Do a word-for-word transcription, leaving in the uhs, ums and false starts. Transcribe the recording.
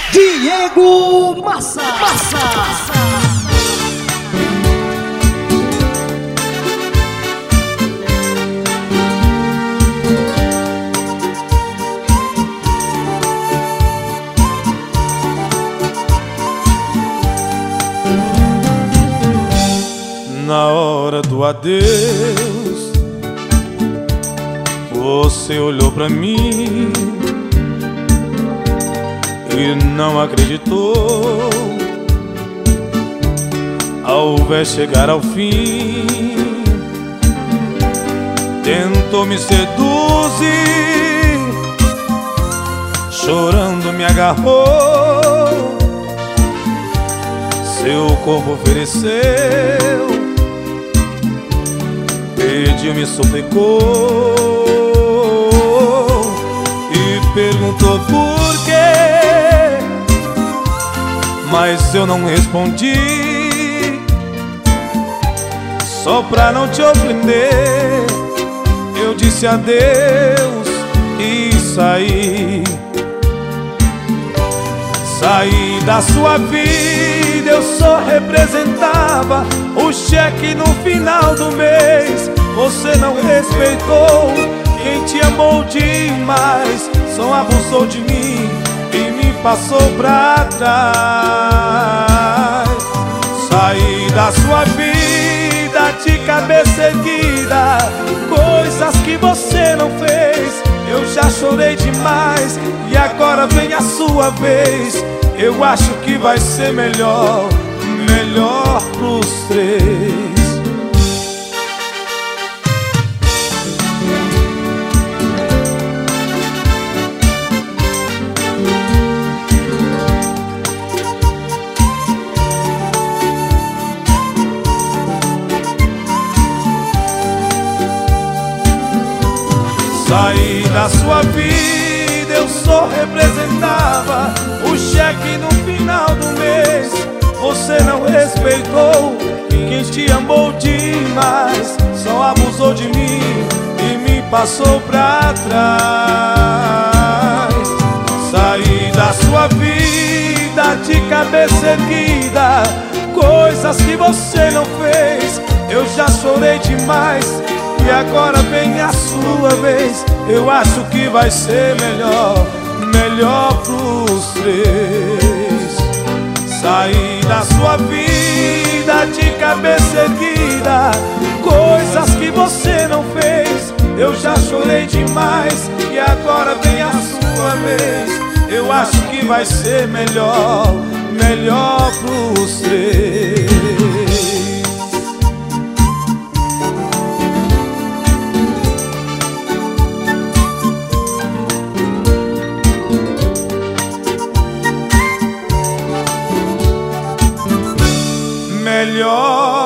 Diego Massa, Massa, Massa. Na hora do adeus, você olhou pra mim e não acreditou. Ao ver chegar ao fim, tentou me seduzir, chorando me agarrou, seu corpo ofereceu, pediu, me suplicou e perguntou por quê, mas eu não respondi. Só pra não te ofender, eu disse adeus e saí. Saí da sua vida, eu só representava o cheque no final do mês. Você não respeitou quem te amou demais, só abusou de mim e me passou pra trás. Saí da sua vida de cabeça erguida, coisas que você não fez. Eu já chorei demais e agora vem a sua vez. Eu acho que vai ser melhor, melhor pros três. Saí da sua vida, eu só representava o cheque no final do mês. Você não respeitou quem te amou demais, só abusou de mim e me passou pra trás. Saí da sua vida de cabeça erguida, coisas que você não fez. Eu já chorei demais e agora vem a sua vez. Eu acho que vai ser melhor, melhor pros três. Saí da sua vida de cabeça erguida, coisas que você não fez. Eu já chorei demais e agora vem a sua vez. Eu acho que vai ser melhor, melhor pros três. Melhor